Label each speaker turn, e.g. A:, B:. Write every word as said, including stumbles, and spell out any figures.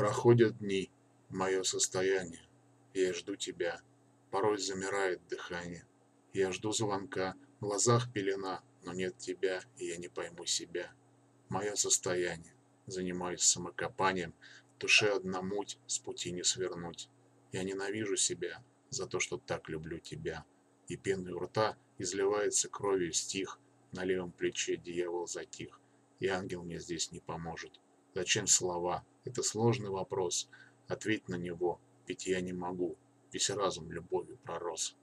A: Проходят дни, мое состояние. Я жду тебя, порой замирает дыхание. Я жду звонка, в глазах пелена, но нет тебя, и я не пойму себя. Мое состояние. Занимаюсь самокопанием, в душе одна муть, с пути не свернуть. Я ненавижу себя за то, что так люблю тебя. И пеной у рта изливается кровью стих, на левом плече дьявол затих, и ангел мне здесь не поможет. Зачем слова? Это сложный вопрос. Ответь на него, ведь я не могу. Весь разум любовью пророс.